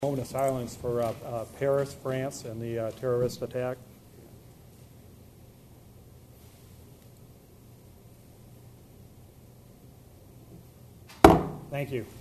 Moment of silence for Paris, France, and the terrorist attack. Thank you.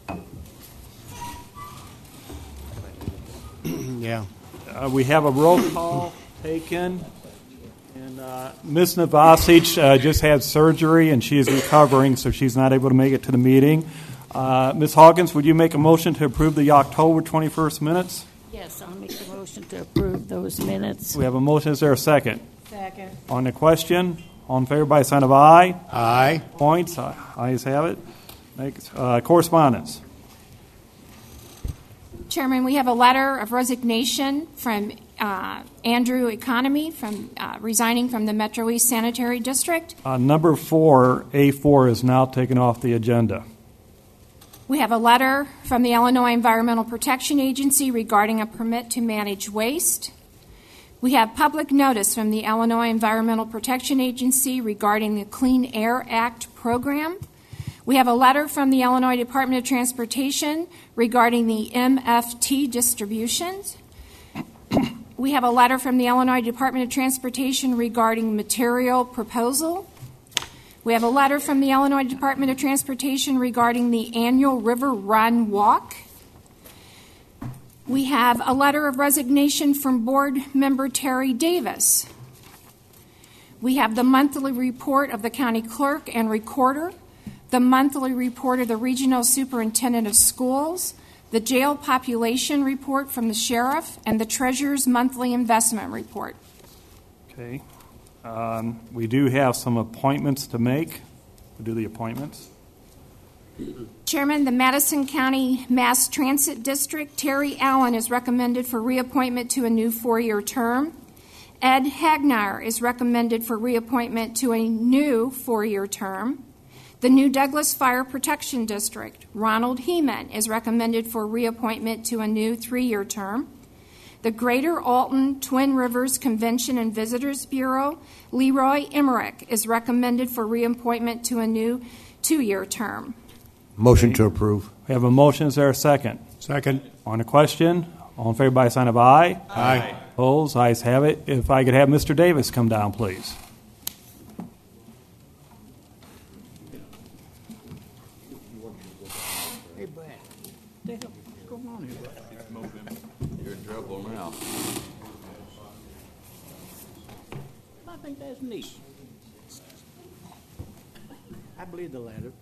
Yeah. We have a roll call taken, and Ms. Navasic just had surgery, and she is recovering, so she's not able to make it to the meeting. Ms. Hawkins, would you make a motion to approve the October 21st minutes? Yes, I'll make the motion to approve those minutes. We have a motion. Is there a second? Second. On the question, all in favor by sign of aye. Aye. Points. Ayes have it. Correspondence. Chairman, we have a letter of resignation from Andrew Economy from resigning from the Metro East Sanitary District. Number 4, A4, is now taken off the agenda. We have a letter from the Illinois Environmental Protection Agency regarding a permit to manage waste. We have public notice from the Illinois Environmental Protection Agency regarding the Clean Air Act program. We have a letter from the Illinois Department of Transportation regarding the MFT distributions. We have a letter from the Illinois Department of Transportation regarding material proposal. We have a letter from the Illinois Department of Transportation regarding the annual River Run Walk. We have a letter of resignation from Board Member Terry Davis. We have the monthly report of the County Clerk and Recorder, the monthly report of the Regional Superintendent of Schools, the jail population report from the Sheriff, and the Treasurer's monthly investment report. Okay. We do have some appointments to make. We'll do the appointments. Chairman, the Madison County Mass Transit District, Terry Allen is recommended for reappointment to a new 4-year term. Ed Hagnar is recommended for reappointment to a new 4-year term. The New Douglas Fire Protection District, Ronald Heeman is recommended for reappointment to a new 3-year term. The Greater Alton Twin Rivers Convention and Visitors Bureau, Leroy Emmerich is recommended for reappointment to a new 2-year term. Motion to approve. We have a motion. Is there a second? Second. On the question, all in favor by sign of aye. Aye. Opposed? Ayes have it. If I could have Mr. Davis come down, please. Hey, Brad. Come on here. You're in trouble now. I think that's neat. I believe the letter.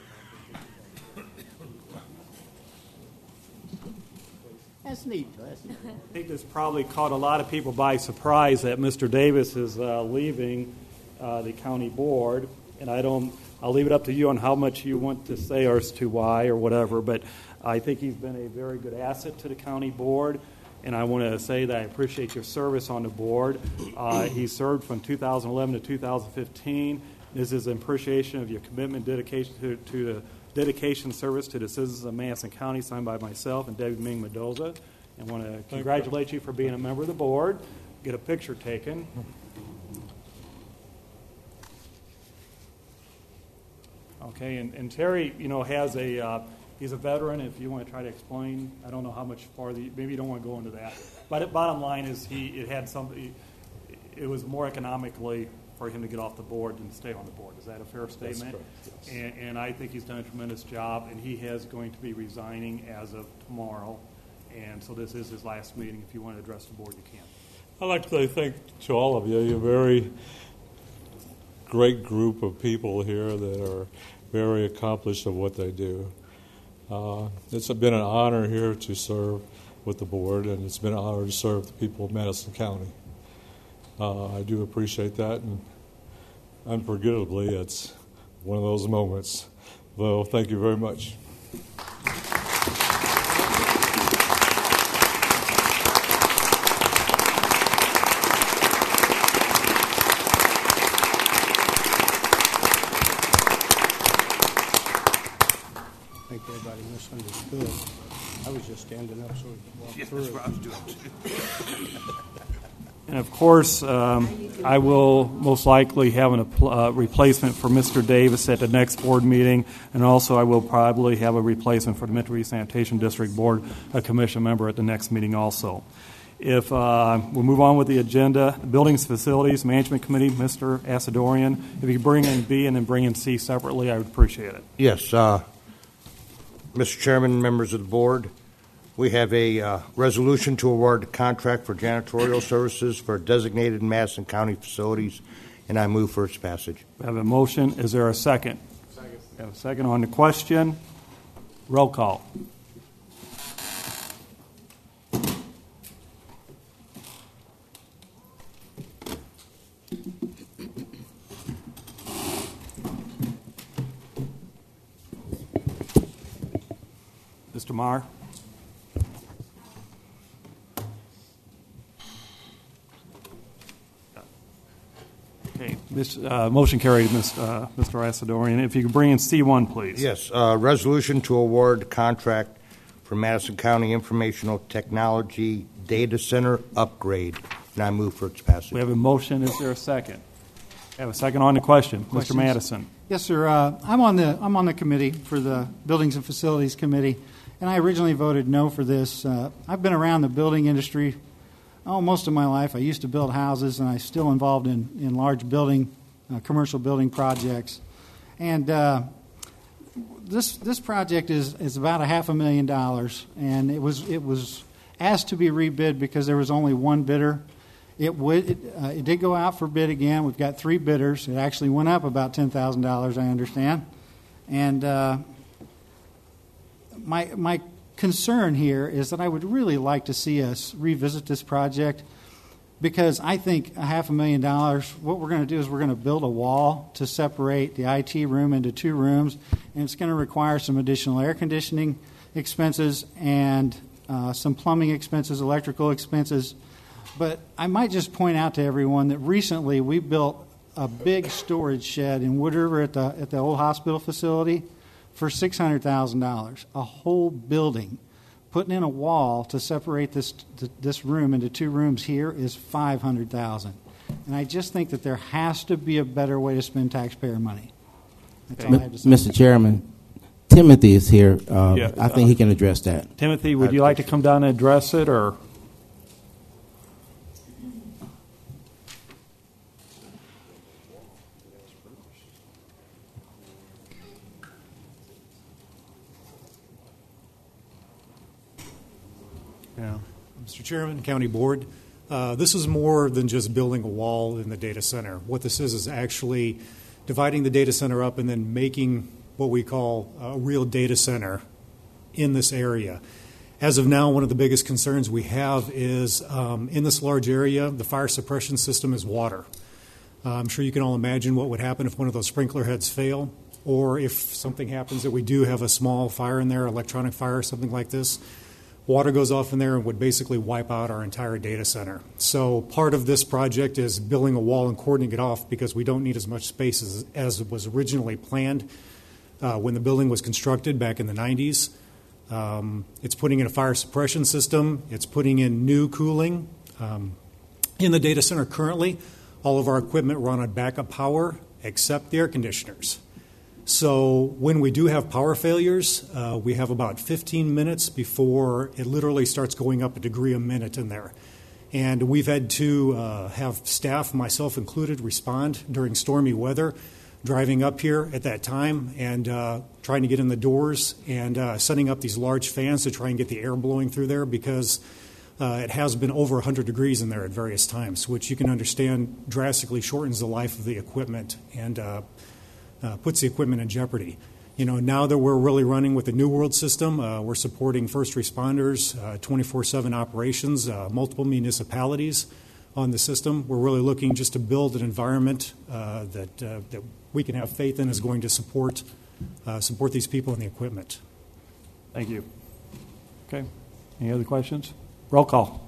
That's neat. I think this probably caught a lot of people by surprise that Mr. Davis is leaving the county board, and I'll leave it up to you on how much you want to say as to why or whatever, but I think he's been a very good asset to the county board, and I want to say that I appreciate your service on the board. He served from 2011 to 2015. This is an appreciation of your commitment, dedication to the dedication service to the citizens of Madison County, signed by myself and Debbie Ming Mendoza. And want to congratulate you for being a member of the board. Get a picture taken. Okay, and Terry, has he's a veteran. If you want to try to explain, I don't know how much farther. Maybe you don't want to go into that. But the bottom line is, it was more economically for him to get off the board than to stay on the board. Is that a fair statement? That's correct, yes. And I think he's done a tremendous job, and he is going to be resigning as of tomorrow. And so this is his last meeting. If you want to address the board, you can. I'd like to say thank to all of you. You're a very great group of people here that are very accomplished at what they do. It's been an honor here to serve with the board, and it's been an honor to serve the people of Madison County. I do appreciate that, and unforgettably, it's one of those moments. Well, thank you very much. I think everybody misunderstood. I was just standing up so we could walk through That's what I was doing too. And of course, I will most likely have a replacement for Mr. Davis at the next board meeting, and also I will probably have a replacement for the Metro East Sanitation District Board, a commission member at the next meeting also. If we'll move on with the agenda, Buildings, Facilities, Management Committee, Mr. Asadorian, if you could bring in B and then bring in C separately, I would appreciate it. Yes, Mr. Chairman, members of the board, we have a resolution to award the contract for janitorial services for designated Madison County facilities, and I move for its passage. We have a motion. Is there a second? Second. We have a second on the question. Roll call. Mr. Marr? Okay, this motion carried, Mr. Asadorian. If you could bring in C1, please. Yes, resolution to award contract for Madison County Informational Technology Data Center upgrade, and I move for its passage. We have a motion. Is there a second? We have a second on the question. Questions? Mr. Madison. Yes, sir. I'm on the committee for the Buildings and Facilities Committee, and I originally voted no for this. I've been around the building industry most of my life. I used to build houses, and I'm still involved in large building, commercial building projects. And this project is about $500,000, and it was asked to be rebid because there was only one bidder. It did go out for bid again. We've got 3 bidders. It actually went up about $10,000, I understand. And my concern here is that I would really like to see us revisit this project, because I think $500,000, what we're going to do is we're going to build a wall to separate the IT room into 2 rooms, and it's going to require some additional air conditioning expenses and some plumbing expenses, electrical expenses. But I might just point out to everyone that recently we built a big storage shed in Wood River at the old hospital facility for $600,000, a whole building. Putting in a wall to separate this room into 2 rooms here is $500,000. And I just think that there has to be a better way to spend taxpayer money. That's all I have to say. Mr. Chairman, Timothy is here. Yeah. I think he can address that. Timothy, would you like to come down and address it, or? Yeah. Mr. Chairman, County Board, this is more than just building a wall in the data center. What this is actually dividing the data center up and then making what we call a real data center in this area. As of now, one of the biggest concerns we have is in this large area, the fire suppression system is water. I'm sure you can all imagine what would happen if one of those sprinkler heads fail, or if something happens that we do have a small fire in there, electronic fire, something like this. Water goes off in there and would basically wipe out our entire data center. So part of this project is building a wall and cordoning it off, because we don't need as much space as was originally planned when the building was constructed back in the 90s. It's putting in a fire suppression system. It's putting in new cooling. In the data center currently, all of our equipment run on backup power except the air conditioners. So when we do have power failures, we have about 15 minutes before it literally starts going up a degree a minute in there. And we've had to have staff, myself included, respond during stormy weather, driving up here at that time and trying to get in the doors and setting up these large fans to try and get the air blowing through there, because it has been over 100 degrees in there at various times, which you can understand drastically shortens the life of the equipment and puts the equipment in jeopardy. You know, now that we're really running with the New World system, we're supporting first responders, 24/7 operations, multiple municipalities on the system. We're really looking just to build an environment that we can have faith in is going to support these people and the equipment. Thank you. Okay. Any other questions? Roll call.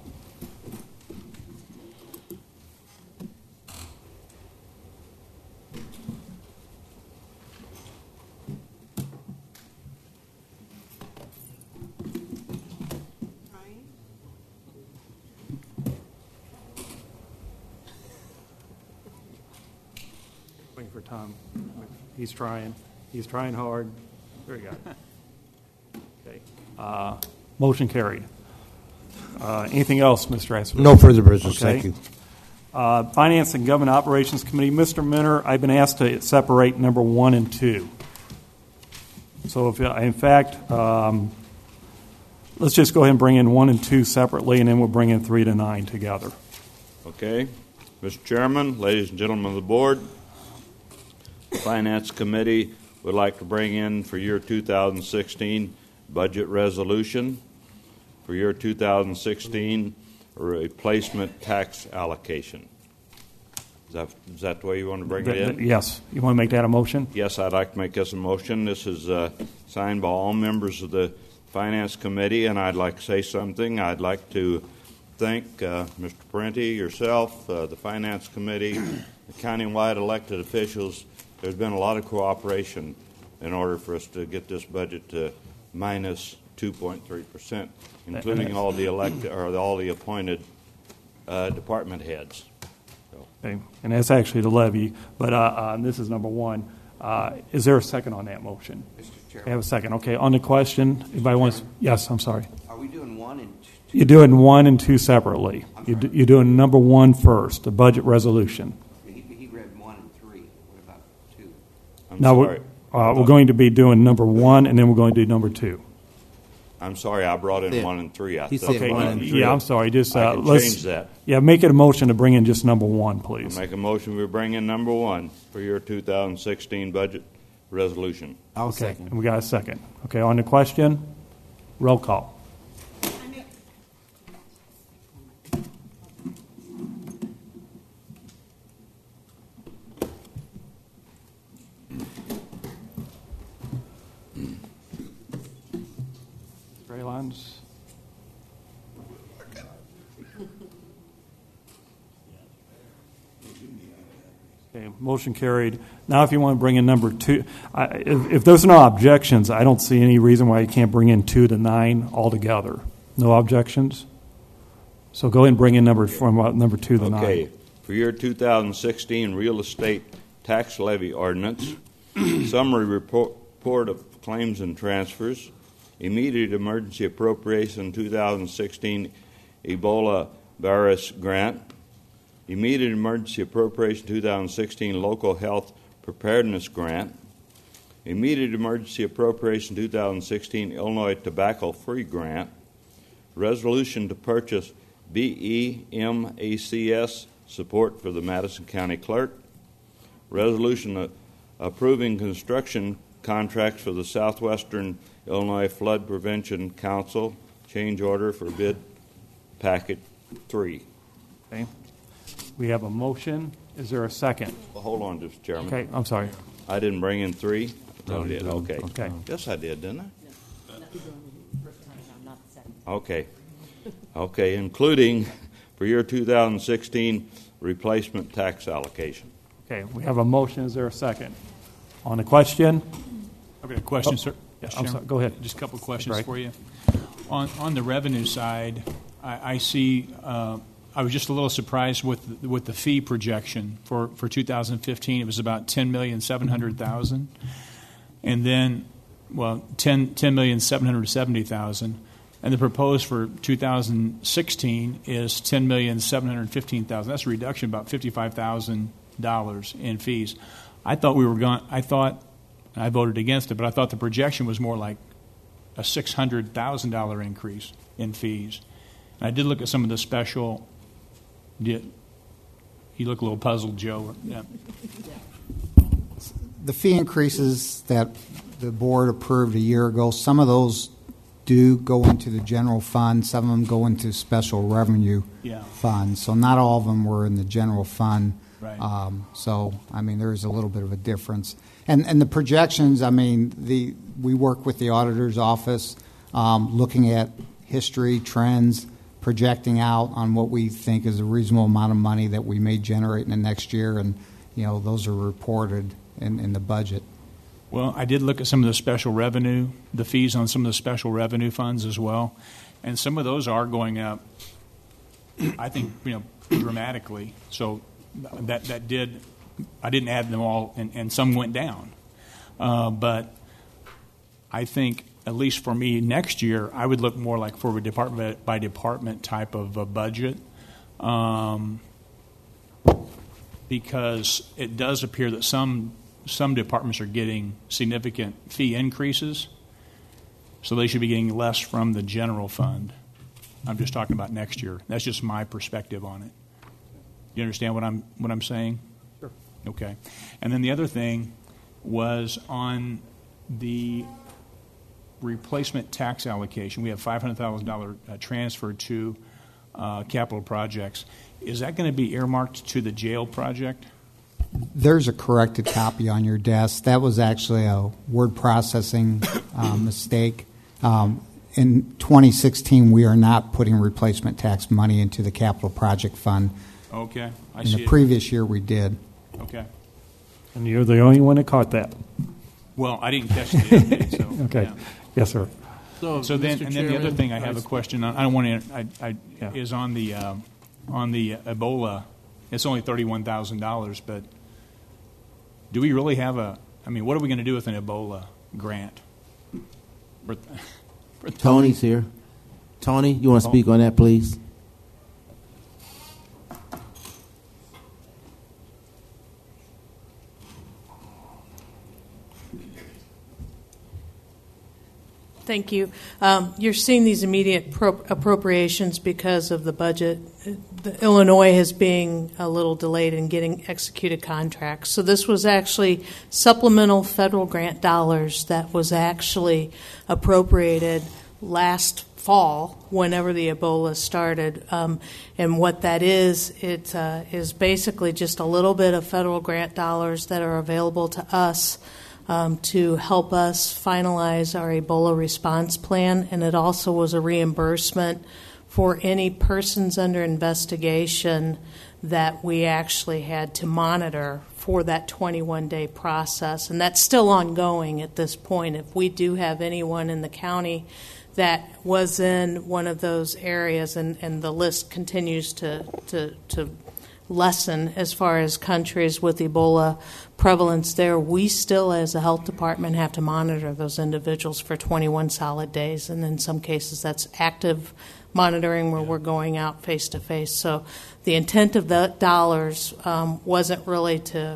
for Tom. He's trying. He's trying hard. Very good. Okay. Motion carried. Anything else, Mr. Asper? No further business. Okay. Thank you. Finance and Government Operations Committee, Mr. Minner, I've been asked to separate number 1 and 2. So, in fact, let's just go ahead and bring in 1 and 2 separately, and then we'll bring in 3 to 9 together. Okay. Mr. Chairman, ladies and gentlemen of the board, the Finance Committee would like to bring in for year 2016 budget resolution, for year 2016 replacement tax allocation. Is that the way you want to bring it in? Yes. You want to make that a motion? Yes, I'd like to make this a motion. This is signed by all members of the Finance Committee, and I'd like to say something. I'd like to thank Mr. Parenti, yourself, the Finance Committee, the countywide elected officials. There's been a lot of cooperation in order for us to get this budget to minus 2.3%, including all the all the appointed department heads. Okay. And that's actually the levy, but this is number 1. Is there a second on that motion? Mr. Chairman. I have a second. Okay. On the question, anybody wants? Yes, I'm sorry. Are we doing 1 and 2? You're doing 1 and 2 separately. You're doing number 1 first, the budget resolution. He read 1 and 3. What about 2? I'm Now sorry. we're going to be doing number 1, and then we're going to do number 2. I'm sorry, I brought in 1 and 3. He said Okay. 1 and 3. Yeah, I'm sorry. Just I can let's change that. Yeah, make it a motion to bring in just number 1, please. Make a motion we bring in number 1 for your 2016 budget resolution. I'll Okay. second. And we got a second. Okay. On the question, roll call. Lines. Okay, motion carried. Now, if you want to bring in number 2, if there's no objections, I don't see any reason why you can't bring in 2 to 9 altogether. No objections? So go ahead and bring in number 2 to 9. Okay. For year 2016 real estate tax levy ordinance, summary report of claims and transfers, immediate emergency appropriation 2016 Ebola virus grant, immediate emergency appropriation 2016 local health preparedness grant, immediate emergency appropriation 2016 Illinois tobacco free grant, resolution to purchase BEMACS support for the Madison County Clerk, resolution approving construction contracts for the Southwestern Illinois Flood Prevention Council, change order for bid packet 3. Okay. We have a motion. Is there a second? Well, hold on, Mr. Chairman. Okay, I'm sorry. I didn't bring in 3? I thought I did. Okay. Okay. Yes, I did, didn't I? Okay. Okay, including for year 2016 replacement tax allocation. Okay, we have a motion. Is there a second? On the question? I've got a question, sir. Yeah, Mr. I'm Chairman. sorry. Go ahead. Just a couple of questions Right. for you. On the revenue side, I see. I was just a little surprised with the fee projection for 2015. It was about $10,700,000, and then, well, $10,770,000, and the proposed for 2016 is $10,715,000. That's a reduction of about $55,000 in fees. I thought we were going. I voted against it, but I thought the projection was more like a $600,000 increase in fees. And I did look at some of the special. You look a little puzzled, Joe. Yeah. The fee increases that the board approved a year ago, some of those do go into the general fund. Some of them go into special revenue funds. So not all of them were in the general fund. Right. There's a little bit of a difference. And the projections, we work with the auditor's office, looking at history, trends, projecting out on what we think is a reasonable amount of money that we may generate in the next year, and those are reported in the budget. Well, I did look at some of the special revenue, the fees on some of the special revenue funds as well, and some of those are going up, I think, dramatically. So that did I didn't add them all, and some went down. But I think, at least for me, next year, I would look more like for a department by department type of a budget, because it does appear that some departments are getting significant fee increases, so they should be getting less from the general fund. I'm just talking about next year. That's just my perspective on it. You understand what I'm saying? Sure. Okay. And then the other thing was on the replacement tax allocation. We have $500,000 transfer to capital projects. Is that going to be earmarked to the jail project? There's a corrected copy on your desk. That was actually a word processing mistake. In 2016, we are not putting replacement tax money into the capital project fund. Okay. In the previous year, we did. Okay. And you're the only one that caught that. Well, I didn't catch the update, so. Okay. Yeah. Yes, sir. So then, and then the other thing I have a question on, I don't want to, is on the Ebola. It's only $31,000, but do we really have what are we going to do with an Ebola grant? Tony's here. Tony, you want to speak on that, please? Thank you. You're seeing these immediate appropriations because of the budget. Illinois is being a little delayed in getting executed contracts. So this was actually supplemental federal grant dollars that was actually appropriated last fall, whenever the Ebola started. And what that is, it is basically just a little bit of federal grant dollars that are available to us to help us finalize our Ebola response plan, and it also was a reimbursement for any persons under investigation that we actually had to monitor for that 21-day process. And that's still ongoing at this point. If we do have anyone in the county that was in one of those areas, and the list continues to lessen as far as countries with Ebola prevalence there, we still as a health department have to monitor those individuals for 21 solid days, and in some cases that's active monitoring where we're going out face to face. So the intent of the dollars wasn't really to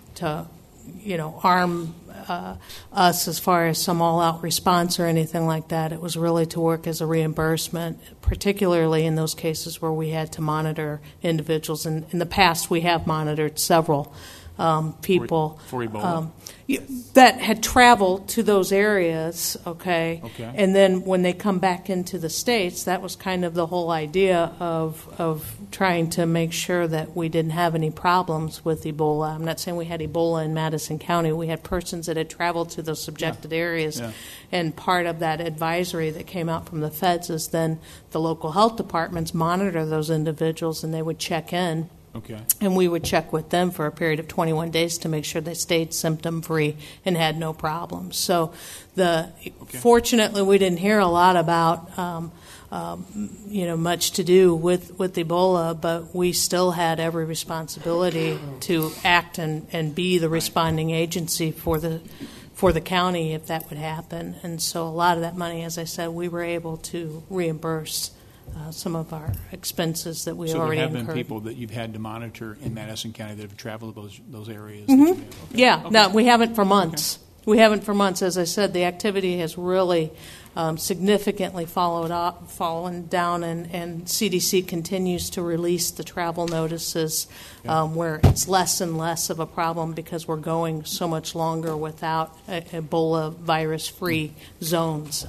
arm us as far as some all-out response or anything like that. It was really to work as a reimbursement, particularly in those cases where we had to monitor individuals. And in the past, we have monitored several people for Ebola. That had traveled to those areas, okay? And then when they come back into the States, that was kind of the whole idea of trying to make sure that we didn't have any problems with Ebola. I'm not saying we had Ebola in Madison County. We had persons that had traveled to those subjected areas. Yeah. And part of that advisory that came out from the feds is then the local health departments monitor those individuals, and they would check in. Okay. And we would check with them for a period of 21 days to make sure they stayed symptom-free and had no problems. So fortunately, we didn't hear a lot about much to do with Ebola, but we still had every responsibility to act and be the responding agency for the county if that would happen. And so a lot of that money, as I said, we were able to reimburse some of our expenses that we already incurred. So there have been people that you've had to monitor in Madison County that have traveled those areas? Mm-hmm. Okay. Yeah. Okay. No, we haven't for months. Okay. We haven't for months. As I said, the activity has really significantly fallen down, and CDC continues to release the travel notices where it's less and less of a problem because we're going so much longer without Ebola virus-free zones.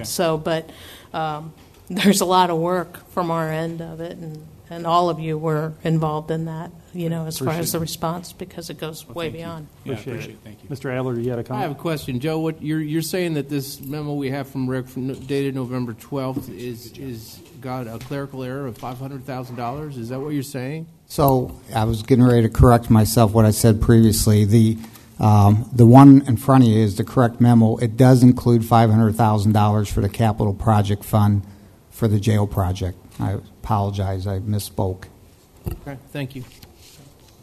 There's a lot of work from our end of it, and all of you were involved in that, as far as the response, because it goes way beyond. Yeah, appreciate it. Thank you. Mr. Adler, you had a comment? I have a question. Joe, what you're saying that this memo we have from Rick dated November 12th is got a clerical error of $500,000? Is that what you're saying? So I was getting ready to correct myself what I said previously. The one in front of you is the correct memo. It does include $500,000 for the capital project fund for the jail project. I apologize, I misspoke. Okay, thank you.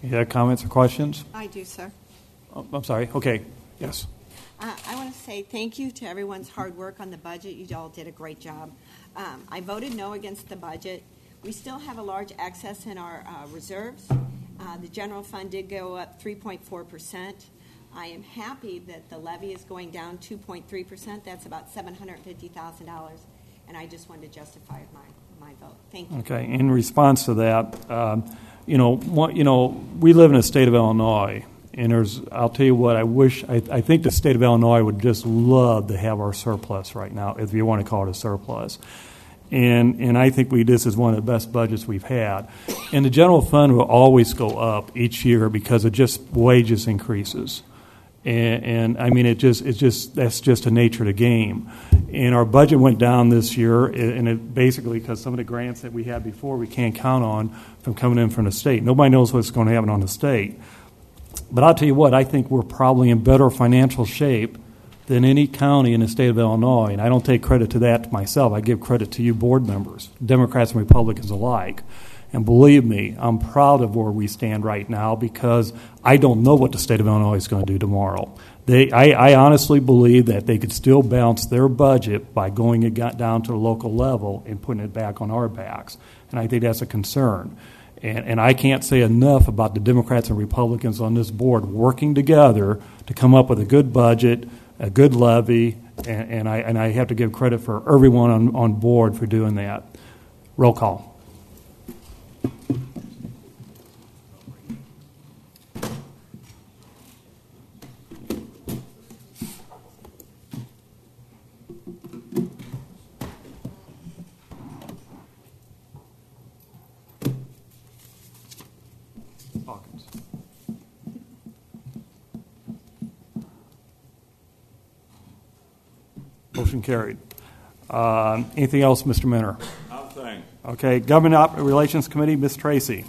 You have comments or questions? I do, sir. Oh, I'm sorry. Okay. Yes. I want to say thank you to everyone's hard work on the budget. You all did a great job. I voted no against the budget. We still have a large excess in our reserves. The general fund did go up 3.4%. I am happy that the levy is going down 2.3%. That's about $750,000, and I just wanted to justify my vote. Thank you. Okay. In response to that, we live in a state of Illinois, and I'll tell you what, I think the state of Illinois would just love to have our surplus right now, if you want to call it a surplus. And I think this is one of the best budgets we've had. And the general fund will always go up each year because of just wages increases. And I mean, that's just the nature of the game. And our budget went down this year, and it basically because some of the grants that we had before we can't count on from coming in from the state. Nobody knows what's going to happen on the state. But I'll tell you what, I think we're probably in better financial shape than any county in the state of Illinois. And I don't take credit to that myself. I give credit to you board members, Democrats and Republicans alike. And believe me, I'm proud of where we stand right now because I don't know what the state of Illinois is going to do tomorrow. I honestly believe that they could still balance their budget by going it down to the local level and putting it back on our backs. And I think that's a concern. And I can't say enough about the Democrats and Republicans on this board working together to come up with a good budget, a good levy, and I have to give credit for everyone on board for doing that. Roll call. Motion carried. Anything else, Mr. Minner? Nothing. Okay. Government Relations Committee, Ms. Tracy.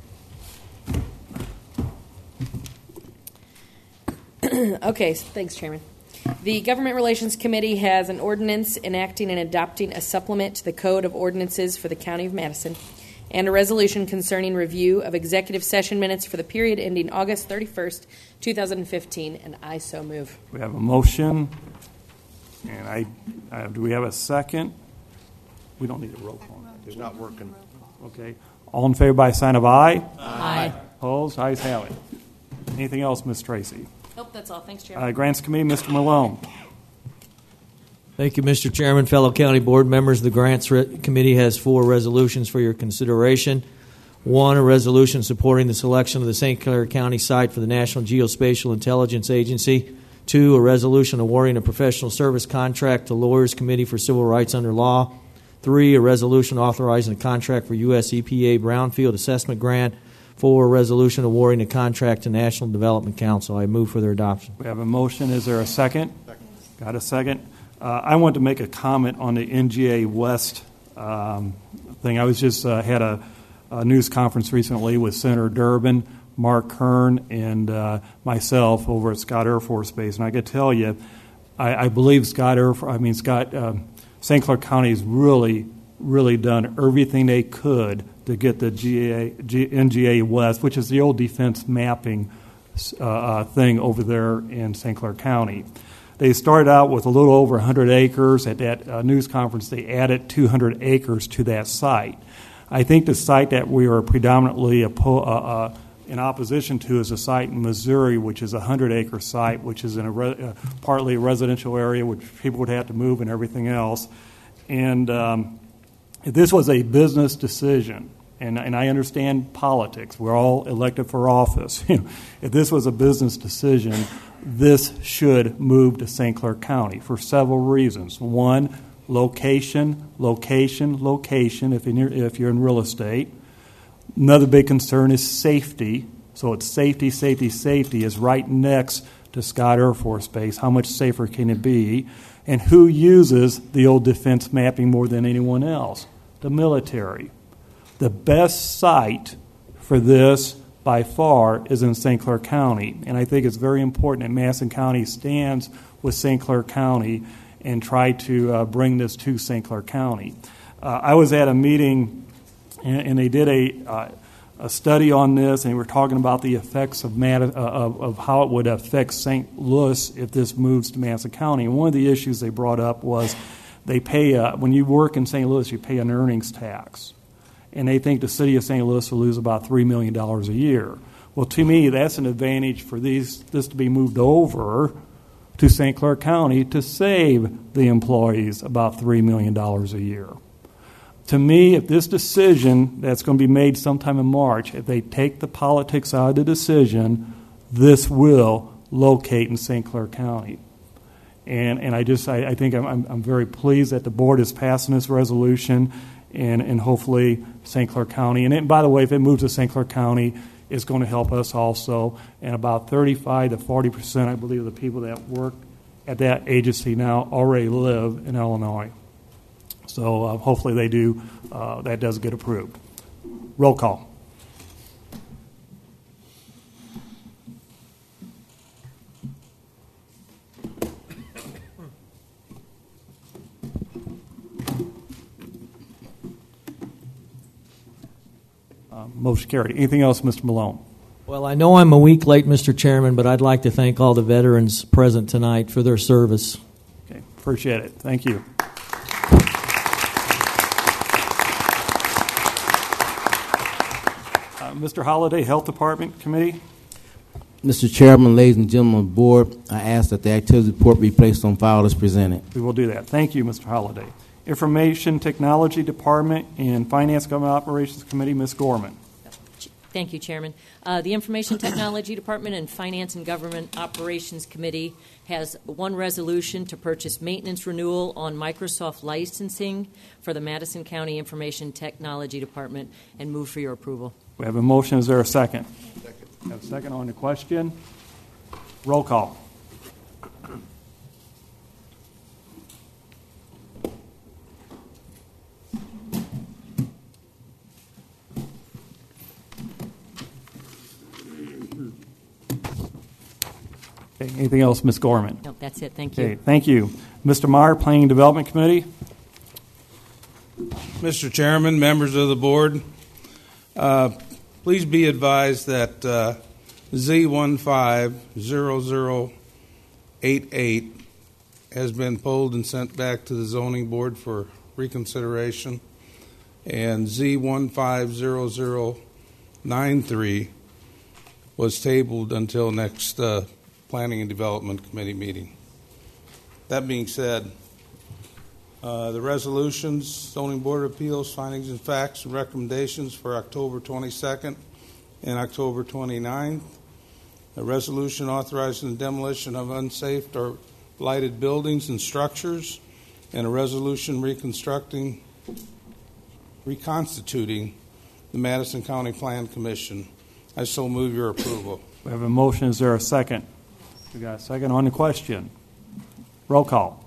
Okay. Thanks, Chairman. The Government Relations Committee has an ordinance enacting and adopting a supplement to the Code of Ordinances for the County of Madison and a resolution concerning review of executive session minutes for the period ending August 31st, 2015, and I so move. We have a motion. And do we have a second? We don't need a roll call. It's not working. Okay. All in favor by sign of aye? Aye. Opposed? Ayes have it. Anything else, Ms. Tracy? Nope, that's all. Thanks, Chairman. Grants Committee, Mr. Malone. Thank you, Mr. Chairman. Fellow county board members, the Grants Committee has 4 resolutions for your consideration. 1, a resolution supporting the selection of the St. Clair County site for the National Geospatial Intelligence Agency. 2, a resolution awarding a professional service contract to Lawyers Committee for Civil Rights under Law. 3, a resolution authorizing a contract for U.S. EPA Brownfield Assessment Grant. 4, a resolution awarding a contract to National Development Council. I move for their adoption. We have a motion. Is there a second? Second. Got a second? I want to make a comment on the NGA West thing. I was just had a news conference recently with Senator Durbin, Mark Kern, and myself over at Scott Air Force Base. And I can tell you, I believe St. Clair County has really done everything they could to get the NGA West, which is the old defense mapping thing over there in St. Clair County. They started out with a little over 100 acres. At that news conference, they added 200 acres to that site. I think the site that we are predominantly in opposition to is a site in Missouri, which is a 100-acre site, which is in partly a residential area, which people would have to move and everything else. And this was a business decision, and I understand politics. We're all elected for office. If this was a business decision, this should move to St. Clair County for several reasons. 1, location, if you're in real estate. Another big concern is safety. So it's safety is right next to Scott Air Force Base. How much safer can it be? And who uses the old defense mapping more than anyone else? The military. The best site for this, by far, is in St. Clair County. And I think it's very important that Madison County stands with St. Clair County and try to bring this to St. Clair County. I was at a meeting, and they did a study on this, and we're talking about the effects of how it would affect St. Louis if this moves to Madison County. And one of the issues they brought up was they pay when you work in St. Louis, you pay an earnings tax, and they think the city of St. Louis will lose about $3 million a year. Well, to me, that's an advantage for this to be moved over to St. Clair County to save the employees about $3 million a year. To me, if this decision that's going to be made sometime in March, if they take the politics out of the decision, this will locate in St. Clair County. And I think I'm very pleased that the board is passing this resolution, and hopefully St. Clair County. And by the way, if it moves to St. Clair County, it's going to help us also. And about 35 to 40%, I believe, of the people that work at that agency now already live in Illinois. So hopefully they do. That does get approved. Roll call. Motion carried. Anything else, Mr. Malone? Well, I know I'm a week late, Mr. Chairman, but I'd like to thank all the veterans present tonight for their service. Okay, appreciate it. Thank you. Mr. Holliday, Health Department Committee. Mr. Chairman, ladies and gentlemen of the board, I ask that the activity report be placed on file as presented. We will do that. Thank you, Mr. Holliday. Information Technology Department and Finance Government Operations Committee, Ms. Gorman. Thank you, Chairman. The Information Technology Department and Finance and Government Operations Committee has one resolution to purchase maintenance renewal on Microsoft licensing for the Madison County Information Technology Department and move for your approval. We have a motion. Is there a second? Second. We have a second on the question. Roll call. Okay, anything else, Ms. Gorman? No, that's it. Thank you. Okay, thank you. Mr. Meyer, Planning and Development Committee. Mr. Chairman, members of the board, please be advised that Z150088 has been pulled and sent back to the zoning board for reconsideration, and Z150093 was tabled until next Planning and Development Committee meeting. That being said, the resolutions, Zoning Board of Appeals, findings and facts, and recommendations for October 22nd and October 29th. A resolution authorizing the demolition of unsafe or blighted buildings and structures, and a resolution reconstituting the Madison County Plan Commission. I so move your approval. We have a motion. Is there a second? We got a second on the question. Roll call.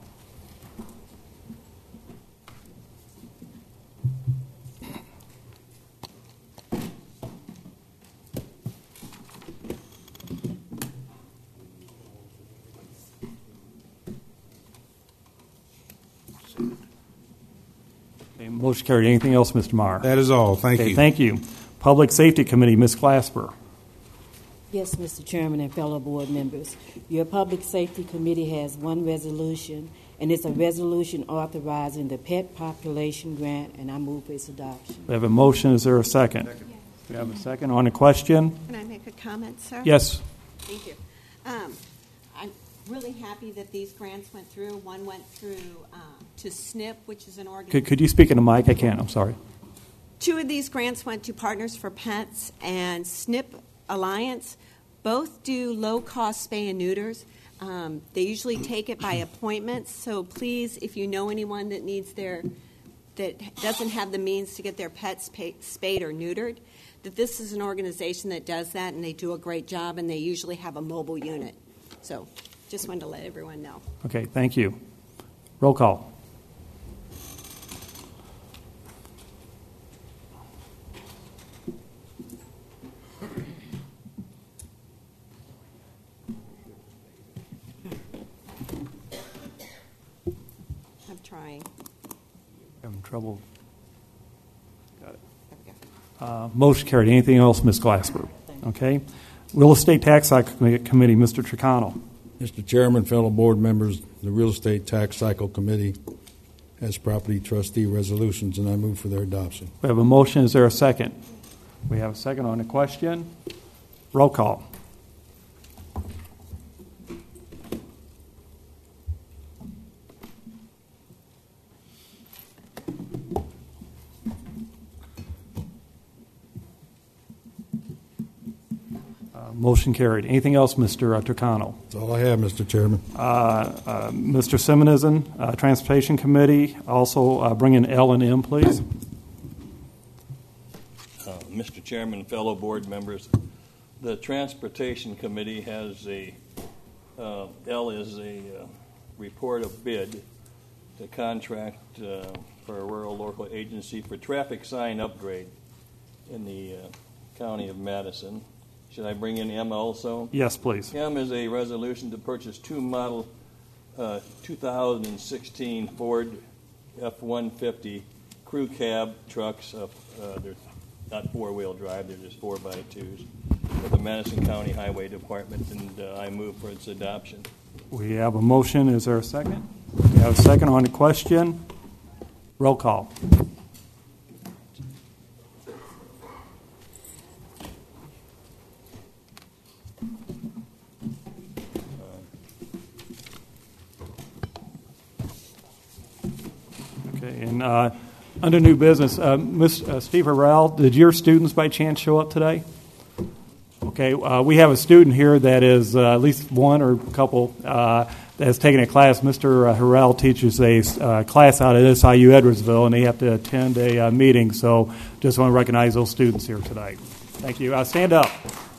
Okay, motion carried. Anything else, Mr. Meyer? That is all. Thank you. Thank you. Public Safety Committee, Ms. Glasper. Yes, Mr. Chairman and fellow board members. Your Public Safety Committee has one resolution, and it's a resolution authorizing the pet population grant, and I move for its adoption. We have a motion. Is there a second? Second. We have a second on the question. Can I make a comment, sir? Yes. Thank you. I'm really happy that these grants went through. One went through to SNP, which is an organization. Could you speak in the mic? I can't. I'm sorry. Two of these grants went to Partners for Pets and SNP Alliance. Both do low-cost spay and neuters. They usually take it by appointments. So please, if you know anyone that that doesn't have the means to get their pets spayed or neutered, that this is an organization that does that, and they do a great job, and they usually have a mobile unit. So just wanted to let everyone know. Okay, thank you. Roll call. I'm trying. Having trouble. Got it. There we go. Motion carried. Anything else, Ms. Glasper? Okay. Real Estate Tax Cycle Committee, Mr. Tricano. Mr. Chairman, fellow board members, the Real Estate Tax Cycle Committee has property trustee resolutions, and I move for their adoption. We have a motion. Is there a second? We have a second on the question. Roll call. Motion carried. Anything else, Mr. Turcano? That's all I have, Mr. Chairman. Mr. Simonism, Transportation Committee. Also, bring in L and M, please. Mr. Chairman, fellow board members, the Transportation Committee has L is a report of bid to contract for a rural local agency for traffic sign upgrade in the county of Madison. Should I bring in M also? Yes, please. M is a resolution to purchase two model 2016 Ford F-150 crew cab trucks. They're not four-wheel drive, they're just 4x2s for the Madison County Highway Department, and I move for its adoption. We have a motion. Is there a second? We have a second on the question. Roll call. Okay, and under new business, Ms. Steve Harrell, did your students by chance show up today? Okay, we have a student here that is at least one or a couple that has taken a class. Mr. Harrell teaches a class out at SIU Edwardsville, and they have to attend a meeting. So just want to recognize those students here today. Thank you. Stand up.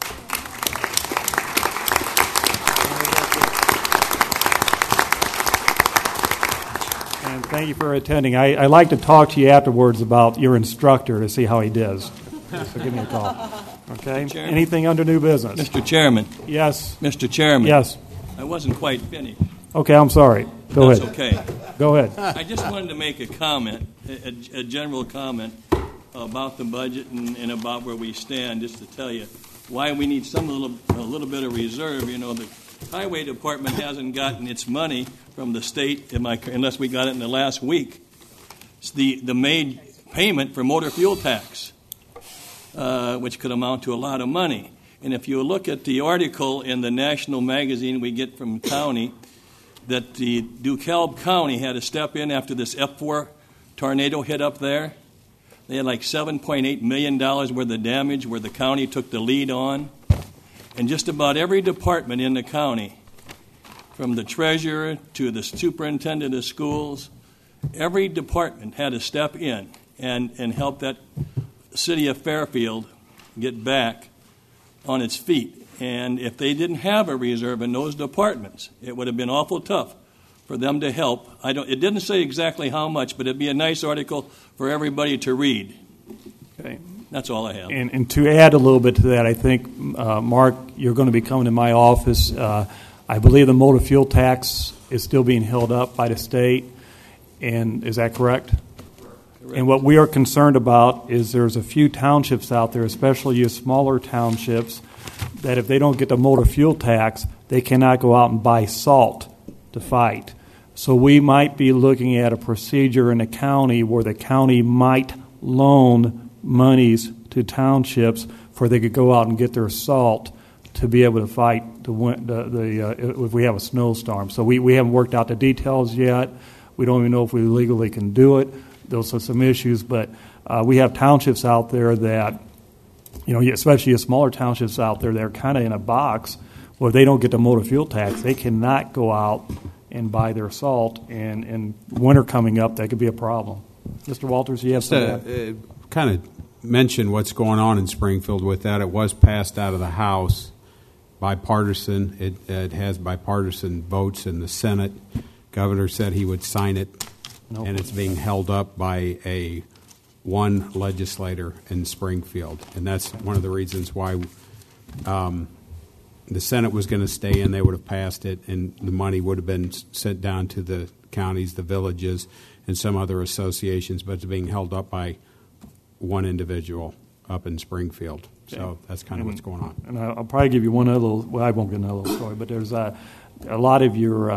And thank you for attending. I like to talk to you afterwards about your instructor to see how he does. So give me a call. Okay. Anything under new business? Mr. Chairman. Yes. Mr. Chairman. Yes. I wasn't quite finished. Okay, I'm sorry. Go ahead. That's okay. Go ahead. I just wanted to make a comment, a general comment about the budget and about where we stand, just to tell you why we need a little bit of reserve. You know, the Highway Department hasn't gotten its money from the state unless we got it in the last week. It's the made payment for motor fuel tax, which could amount to a lot of money. And if you look at the article in the national magazine we get from county, that the DeKalb County had to step in after this F4 tornado hit up there. They had like $7.8 million worth of damage where the county took the lead on. And just about every department in the county, from the treasurer to the superintendent of schools, every department had to step in and help that city of Fairfield get back on its feet. And if they didn't have a reserve in those departments, it would have been awful tough for them to help. It didn't say exactly how much, but it'd be a nice article for everybody to read. Okay. That's all I have. And to add a little bit to that, I think, Mark, you're going to be coming to my office. I believe the motor fuel tax is still being held up by the state. And is that correct? Correct. And what we are concerned about is there's a few townships out there, especially smaller townships, that if they don't get the motor fuel tax, they cannot go out and buy salt to fight. So we might be looking at a procedure in the county where the county might loan monies to townships for they could go out and get their salt to be able to fight if we have a snowstorm. So we haven't worked out the details yet. We don't even know if we legally can do it. Those are some issues, but we have townships out there that, especially smaller townships out there that are kind of in a box where if they don't get the motor fuel tax, they cannot go out and buy their salt, and winter coming up, that could be a problem. Mr. Walters, you have something? Kind of mention what's going on in Springfield with that. It was passed out of the House, bipartisan. It has bipartisan votes in the Senate. Governor said he would sign it, and it's being held up by one legislator in Springfield, and that's one of the reasons why the Senate was going to stay in. They would have passed it, and the money would have been sent down to the counties, the villages, and some other associations, but it's being held up by one individual. up in Springfield. So that's kind of what's going on. And I'll probably give you one other little, well, I won't get another little story, but there's a lot of your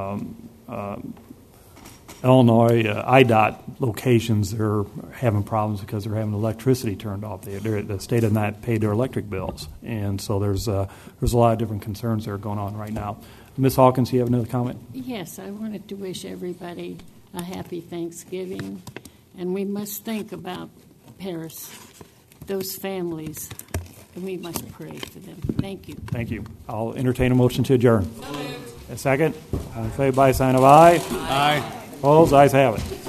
Illinois IDOT locations, they're having problems because they're having electricity turned off. The state has not paid their electric bills. And so there's a lot of different concerns that are going on right now. Ms. Hawkins, you have another comment? Yes, I wanted to wish everybody a happy Thanksgiving. And we must think about Paris, those families, and we must pray for them. Thank you. Thank you. I'll entertain a motion to adjourn. A second? All in favor by sign of aye. Aye. Opposed? Ayes have it.